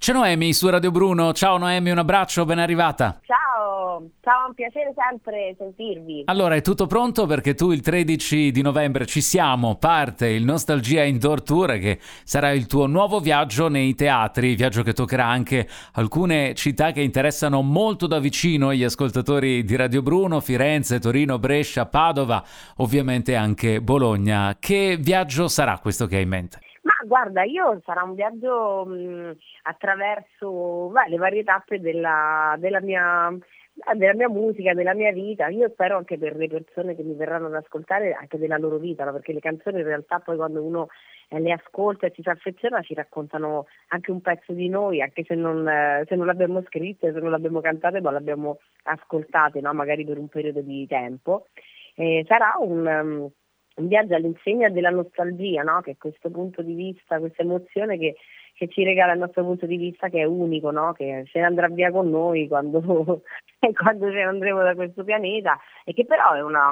C'è Noemi su Radio Bruno. Ciao Noemi, un abbraccio, ben arrivata. Ciao, un piacere sempre sentirvi. Allora, è tutto pronto perché tu il 13 di novembre ci siamo, parte il Nostalgia Indoor Tour che sarà il tuo nuovo viaggio nei teatri, viaggio che toccherà anche alcune città che interessano molto da vicino gli ascoltatori di Radio Bruno, Firenze, Torino, Brescia, Padova, ovviamente anche Bologna. Che viaggio sarà questo che hai in mente? Ma guarda, sarà un viaggio attraverso le varie tappe della mia musica, della mia vita. Io spero anche per le persone che mi verranno ad ascoltare anche della loro vita, no? Perché le canzoni in realtà poi quando uno le ascolta e ci si affeziona ci raccontano anche un pezzo di noi, anche se non l'abbiamo scritte, se non l'abbiamo cantate, ma l'abbiamo ascoltate, no? Magari per un periodo di tempo. Sarà un viaggio all'insegna della nostalgia, no? Che questo punto di vista, questa emozione che ci regala il nostro punto di vista, che è unico, no? Che se ne andrà via con noi quando, quando ce ne andremo da questo pianeta, e che però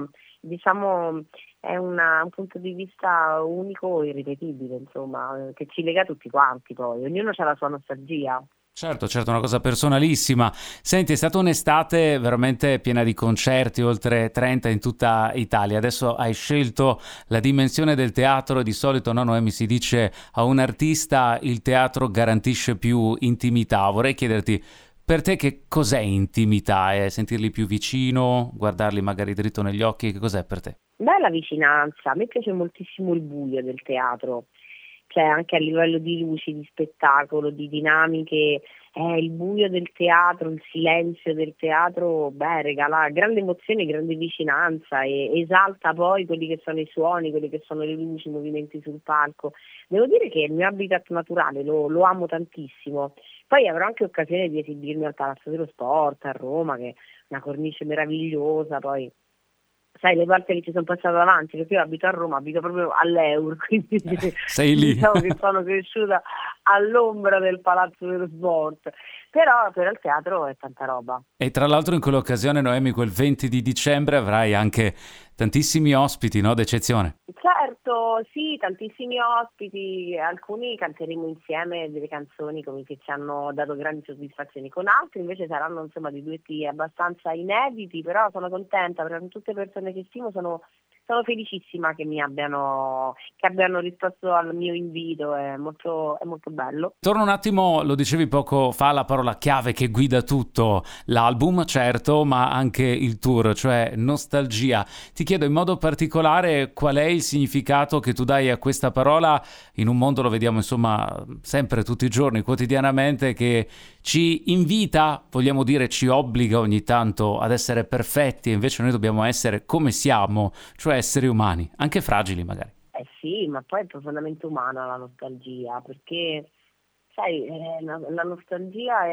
un punto di vista unico e irripetibile, insomma, che ci lega tutti quanti poi. Ognuno ha la sua nostalgia. Certo, una cosa personalissima. Senti, è stata un'estate veramente piena di concerti, oltre 30 in tutta Italia. Adesso hai scelto la dimensione del teatro. Di solito, no, Noemi, si dice a un artista il teatro garantisce più intimità. Vorrei chiederti, per te che cos'è intimità? È sentirli più vicino, guardarli magari dritto negli occhi? Che cos'è per te? Bella vicinanza, a me piace moltissimo il buio del teatro, cioè anche a livello di luci, di spettacolo, di dinamiche, il buio del teatro, il silenzio del teatro, regala grande emozione, grande vicinanza e esalta poi quelli che sono i suoni, quelli che sono le luci, i movimenti sul palco. Devo dire che il mio habitat naturale lo amo tantissimo. Poi avrò anche occasione di esibirmi al Palazzo dello Sport a Roma, che è una cornice meravigliosa, poi sai le volte che ci sono passata davanti, perché io abito a Roma, abito proprio all'Eur, quindi Sei lì. diciamo che sono cresciuta all'ombra del Palazzo dello Sport, però il teatro è tanta roba. E tra l'altro in quell'occasione, Noemi, quel 20 di dicembre avrai anche tantissimi ospiti, no? D'eccezione. Certo, sì, tantissimi ospiti, alcuni canteremo insieme delle canzoni come che ci hanno dato grandi soddisfazioni, con altri invece saranno insomma di duetti abbastanza inediti, però sono contenta perché con tutte le persone che stimo sono felicissima che abbiano risposto al mio invito, è molto bello. Torno un attimo, lo dicevi poco fa, la parola chiave che guida tutto l'album, certo, ma anche il tour, cioè nostalgia. Ti chiedo in modo particolare qual è il significato che tu dai a questa parola in un mondo, lo vediamo insomma sempre tutti i giorni, quotidianamente, che ci invita, vogliamo dire ci obbliga ogni tanto ad essere perfetti e invece noi dobbiamo essere come siamo, cioè esseri umani, anche fragili magari. Eh sì, ma poi è profondamente umana la nostalgia, perché sai, la nostalgia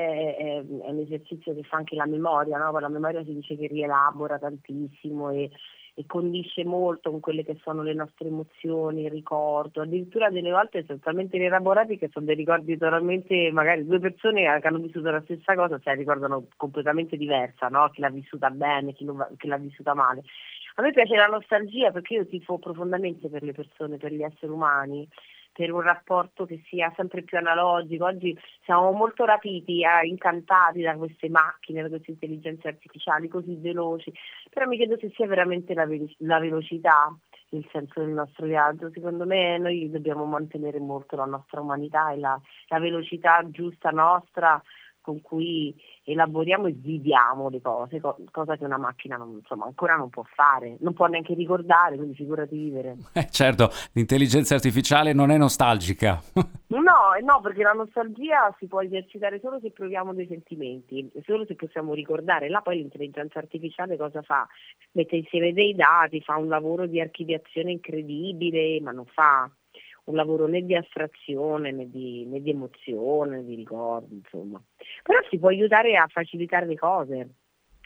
è un esercizio che fa anche la memoria, no? La memoria si dice che rielabora tantissimo e condisce molto con quelle che sono le nostre emozioni, il ricordo. Addirittura delle volte sono talmente rielaborati che sono dei ricordi totalmente, magari due persone che hanno vissuto la stessa cosa, cioè ricordano completamente diversa, no? Chi l'ha vissuta bene, chi l'ha vissuta male. A me piace la nostalgia perché io tifo profondamente per le persone, per gli esseri umani, per un rapporto che sia sempre più analogico. Oggi siamo molto rapiti, incantati da queste macchine, da queste intelligenze artificiali così veloci, però mi chiedo se sia veramente la velocità il senso del nostro viaggio. Secondo me noi dobbiamo mantenere molto la nostra umanità e la velocità giusta nostra con cui elaboriamo e viviamo le cose, cosa che una macchina insomma, ancora non può fare, non può neanche ricordare, quindi figurati vivere. Certo, l'intelligenza artificiale non è nostalgica. No, no, perché la nostalgia si può esercitare solo se proviamo dei sentimenti, solo se possiamo ricordare. Là poi l'intelligenza artificiale cosa fa? Mette insieme dei dati, fa un lavoro di archiviazione incredibile, ma non fa un lavoro né di astrazione né di emozione, né di ricordo, insomma. Però si può aiutare a facilitare le cose.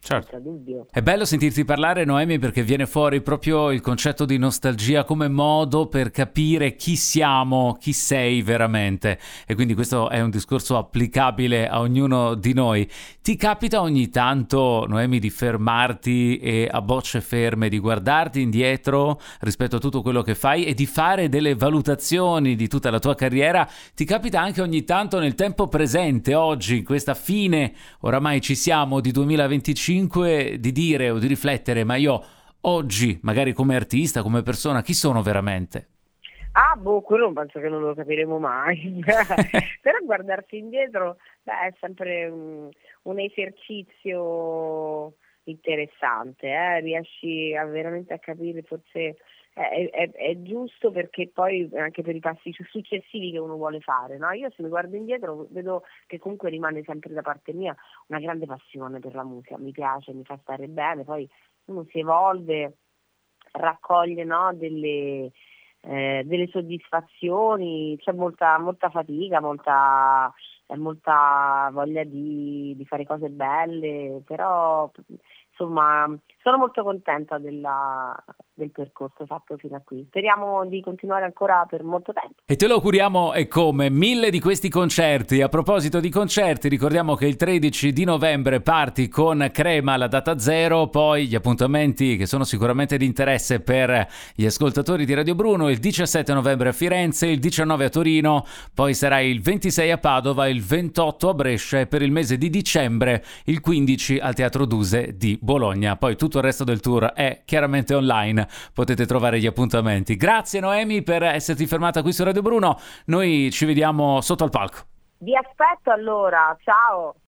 Certo. senza dubbio. È bello sentirti parlare, Noemi, perché viene fuori proprio il concetto di nostalgia come modo per capire chi siamo, chi sei veramente. E quindi questo è un discorso applicabile a ognuno di noi. Ti capita ogni tanto, Noemi, di fermarti e a bocce ferme di guardarti indietro rispetto a tutto quello che fai e di fare delle valutazioni di tutta la tua carriera? Ti capita anche ogni tanto nel tempo presente, oggi, in questa fine, oramai ci siamo, di 2025, di dire o di riflettere, ma io oggi, magari come artista, come persona, chi sono veramente? Quello penso che non lo capiremo mai. Però guardarsi indietro, è sempre un esercizio interessante, riesci veramente a capire, forse è giusto, perché poi anche per i passi successivi che uno vuole fare, no? Io se mi guardo indietro vedo che comunque rimane sempre da parte mia una grande passione per la musica, mi piace, mi fa stare bene, poi uno si evolve, raccoglie, no, delle soddisfazioni, c'è molta fatica, molta voglia di fare cose belle, però insomma sono molto contenta del percorso fatto fino a qui. Speriamo di continuare ancora per molto tempo. E te lo auguriamo, e come 1000 di questi concerti. A proposito di concerti, ricordiamo che il 13 di novembre parti con Crema, la data zero, poi gli appuntamenti che sono sicuramente di interesse per gli ascoltatori di Radio Bruno: il 17 novembre a Firenze, il 19 a Torino, poi sarà il 26 a Padova, il 28 a Brescia e per il mese di dicembre il 15 al Teatro Duse di Bologna. Poi tutto il resto del tour è chiaramente online, potete trovare gli appuntamenti. Grazie Noemi per esserti fermata qui su Radio Bruno, noi ci vediamo sotto al palco. Vi aspetto allora, ciao!